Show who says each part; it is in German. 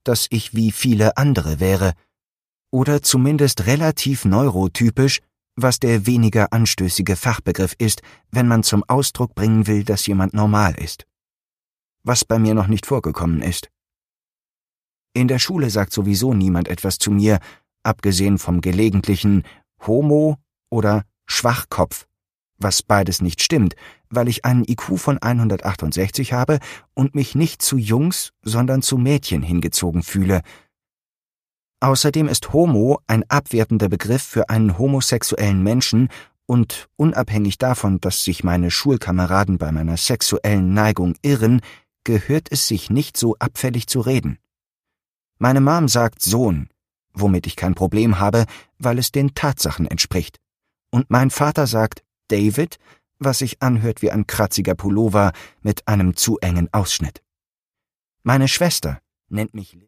Speaker 1: dass ich wie viele andere wäre. Oder zumindest relativ neurotypisch, was der weniger anstößige Fachbegriff ist, wenn man zum Ausdruck bringen will, dass jemand normal ist. Was bei mir noch nicht vorgekommen ist. In der Schule sagt sowieso niemand etwas zu mir, abgesehen vom gelegentlichen Homo oder Schwachkopf, was beides nicht stimmt, weil ich einen IQ von 168 habe und mich nicht zu Jungs, sondern zu Mädchen hingezogen fühle. Außerdem ist Homo ein abwertender Begriff für einen homosexuellen Menschen und unabhängig davon, dass sich meine Schulkameraden bei meiner sexuellen Neigung irren, gehört es sich nicht so abfällig zu reden. Meine Mom sagt Sohn, womit ich kein Problem habe, weil es den Tatsachen entspricht. Und mein Vater sagt David, was sich anhört wie ein kratziger Pullover mit einem zu engen Ausschnitt. Meine Schwester nennt mich